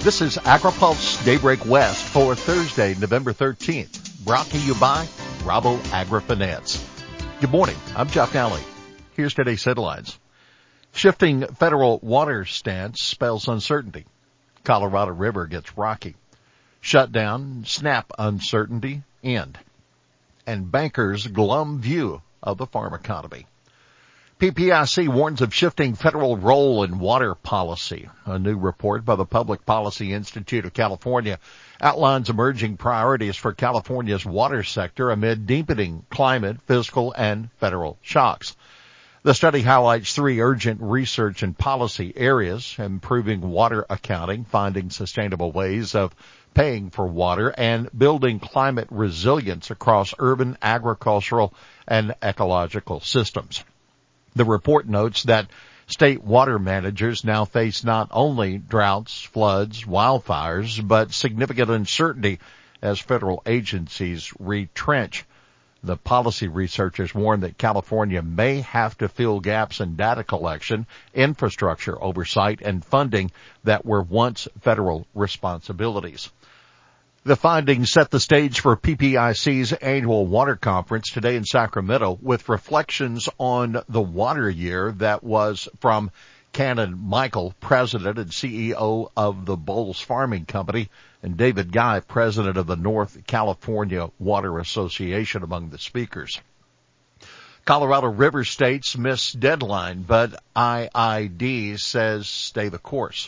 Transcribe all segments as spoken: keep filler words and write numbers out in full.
This is AgriPulse Daybreak West for Thursday, November thirteenth, brought to you by Rabo AgriFinance. Good morning, I'm Jeff Nally. Here's today's headlines. Shifting federal water stance spells uncertainty. Colorado River gets rocky. Shutdown, SNAP uncertainty, end. And bankers' glum view of the farm economy. P P I C warns of shifting federal role in water policy. A new report by the Public Policy Institute of California outlines emerging priorities for California's water sector amid deepening climate, fiscal, and federal shocks. The study highlights three urgent research and policy areas: improving water accounting, finding sustainable ways of paying for water, and building climate resilience across urban, agricultural, and ecological systems. The report notes that state water managers now face not only droughts, floods, wildfires, but significant uncertainty as federal agencies retrench. The policy researchers warn that California may have to fill gaps in data collection, infrastructure oversight, and funding that were once federal responsibilities. The findings set the stage for P P I C's annual water conference today in Sacramento with reflections on the water year that was from Cannon Michael, president and C E O of the Bowles Farming Company, and David Guy, president of the North California Water Association, among the speakers. Colorado River states miss deadline, but I I D says stay the course.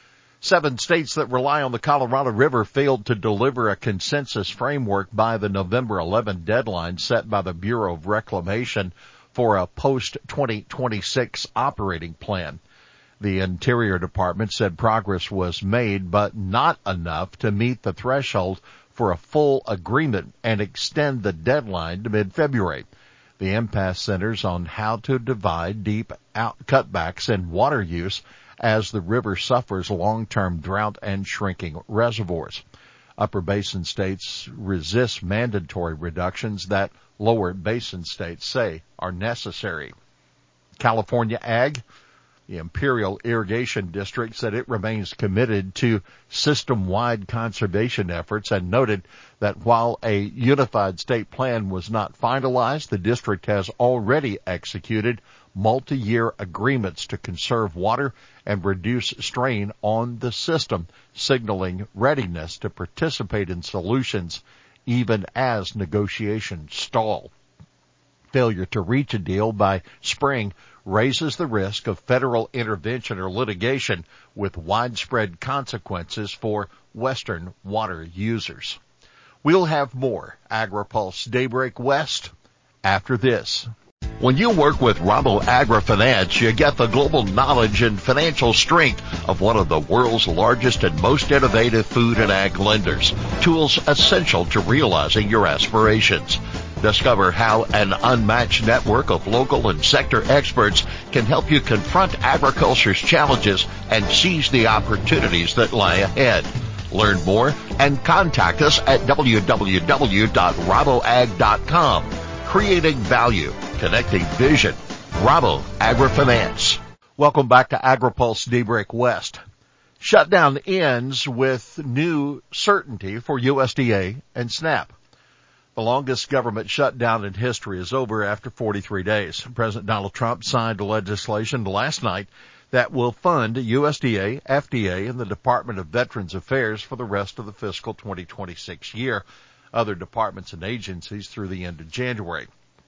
Seven states that rely on the Colorado River failed to deliver a consensus framework by the November eleventh deadline set by the Bureau of Reclamation for a post twenty twenty-six operating plan. The Interior Department said progress was made, but not enough to meet the threshold for a full agreement and extend the deadline to mid-February. The impasse centers on how to divide deep out cutbacks in water use as the river suffers long-term drought and shrinking reservoirs. Upper basin states resist mandatory reductions that lower basin states say are necessary. California Ag, the Imperial Irrigation District, said it remains committed to system-wide conservation efforts and noted that while a unified state plan was not finalized, the district has already executed multi-year agreements to conserve water and reduce strain on the system, signaling readiness to participate in solutions even as negotiations stall. Failure to reach a deal by spring raises the risk of federal intervention or litigation with widespread consequences for Western water users. We'll have more AgriPulse Daybreak West after this. When you work with Rabo AgriFinance, you get the global knowledge and financial strength of one of the world's largest and most innovative food and ag lenders. Tools essential to realizing your aspirations. Discover how an unmatched network of local and sector experts can help you confront agriculture's challenges and seize the opportunities that lie ahead. Learn more and contact us at w w w dot rabo ag dot com. Creating value, connecting vision. Rabo AgriFinance. Welcome back to AgriPulse Daybreak West. Shutdown ends with new certainty for U S D A and SNAP. The longest government shutdown in history is over after forty-three days. President Donald Trump signed legislation last night that will fund U S D A, F D A, and the Department of Veterans Affairs for the rest of the fiscal twenty twenty-six year. Other departments and agencies through the end of January.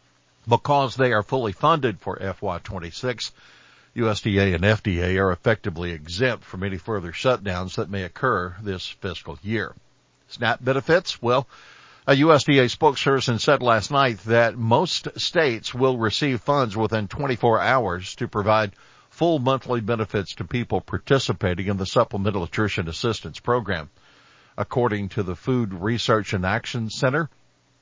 Because they are fully funded for F Y twenty-six, U S D A and F D A are effectively exempt from any further shutdowns that may occur this fiscal year. SNAP benefits? Well, a U S D A spokesperson said last night that most states will receive funds within twenty-four hours to provide full monthly benefits to people participating in the Supplemental Nutrition Assistance Program. According to the Food Research and Action Center,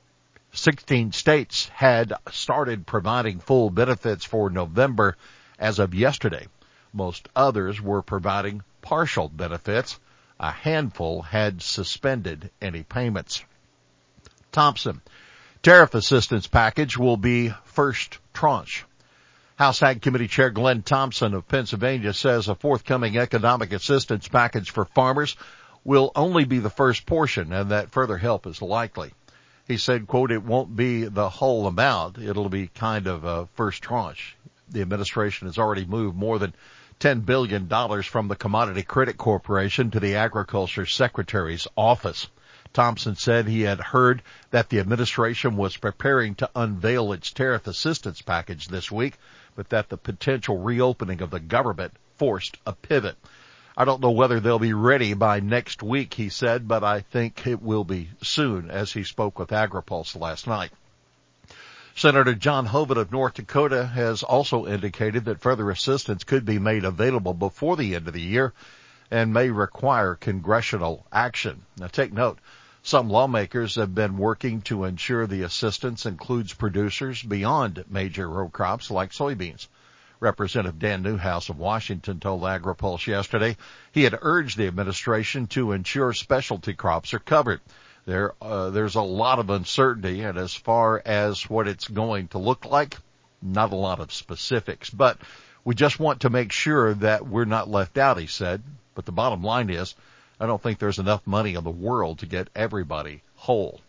sixteen states had started providing full benefits for November as of yesterday. Most others were providing partial benefits. A handful had suspended any payments. Thompson, tariff assistance package will be first tranche. House Ag Committee Chair Glenn Thompson of Pennsylvania says a forthcoming economic assistance package for farmers will only be the first portion and that further help is likely. He said, quote, it won't be the whole amount. It'll be kind of a first tranche. The administration has already moved more than ten billion dollars from the Commodity Credit Corporation to the Agriculture Secretary's office. Thompson said he had heard that the administration was preparing to unveil its tariff assistance package this week, but that the potential reopening of the government forced a pivot. I don't know whether they'll be ready by next week, he said, but I think it will be soon, as he spoke with AgriPulse last night. Senator John Hoeven of North Dakota has also indicated that further assistance could be made available before the end of the year and may require congressional action. Now take note, some lawmakers have been working to ensure the assistance includes producers beyond major row crops like soybeans. Representative Dan Newhouse of Washington told AgriPulse yesterday he had urged the administration to ensure specialty crops are covered. There, uh, there's a lot of uncertainty, and as far as what it's going to look like, not a lot of specifics. But we just want to make sure that we're not left out, he said. But the bottom line is, I don't think there's enough money in the world to get everybody whole.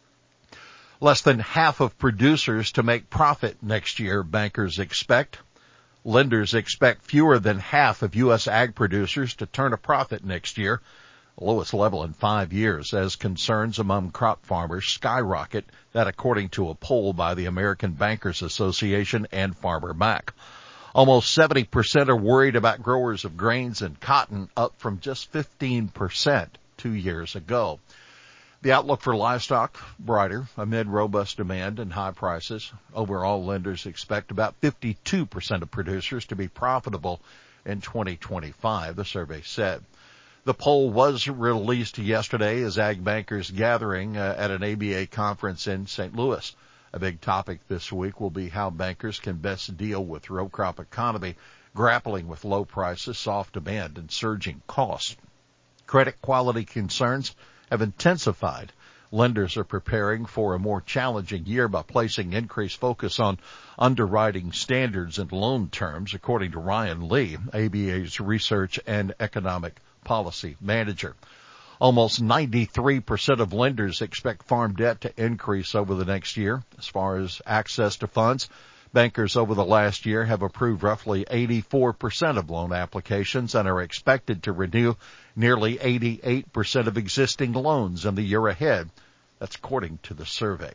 Less than half of producers to make profit next year, bankers expect. Lenders expect fewer than half of U S ag producers to turn a profit next year, the lowest level in five years, as concerns among crop farmers skyrocket, that according to a poll by the American Bankers Association and Farmer Mac. Almost seventy percent are worried about growers of grains and cotton, up from just fifteen percent two years ago. The outlook for livestock, brighter amid robust demand and high prices. Overall, lenders expect about fifty-two percent of producers to be profitable in twenty twenty-five, the survey said. The poll was released yesterday as ag bankers gathering uh, at an A B A conference in Saint Louis. A big topic this week will be how bankers can best deal with row crop economy, grappling with low prices, soft demand, and surging costs. Credit quality concerns have intensified. Lenders are preparing for a more challenging year by placing increased focus on underwriting standards and loan terms, according to Ryan Lee, A B A's Research and Economic Policy Manager. Almost ninety-three percent of lenders expect farm debt to increase over the next year. As far as access to funds, bankers over the last year have approved roughly eighty-four percent of loan applications and are expected to renew nearly eighty-eight percent of existing loans in the year ahead. That's according to the survey.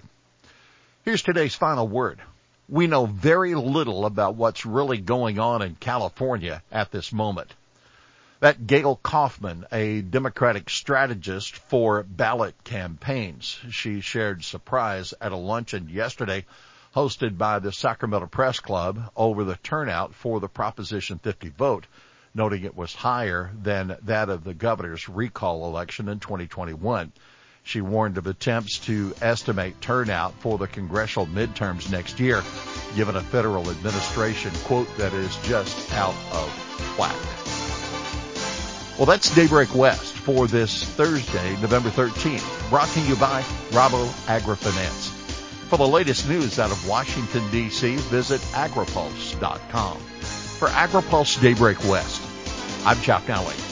Here's today's final word. We know very little about what's really going on in California at this moment. That Gail Kaufman, a Democratic strategist for ballot campaigns, she shared surprise at a luncheon yesterday hosted by the Sacramento Press Club over the turnout for the Proposition fifty vote, noting it was higher than that of the governor's recall election in twenty twenty-one. She warned of attempts to estimate turnout for the congressional midterms next year, given a federal administration, quote, that is just out of whack. Well, that's Daybreak West for this Thursday, November thirteenth, brought to you by Rabo AgriFinance. For the latest news out of Washington, D C, visit agripulse dot com. For AgriPulse Daybreak West, I'm Chuck Nally.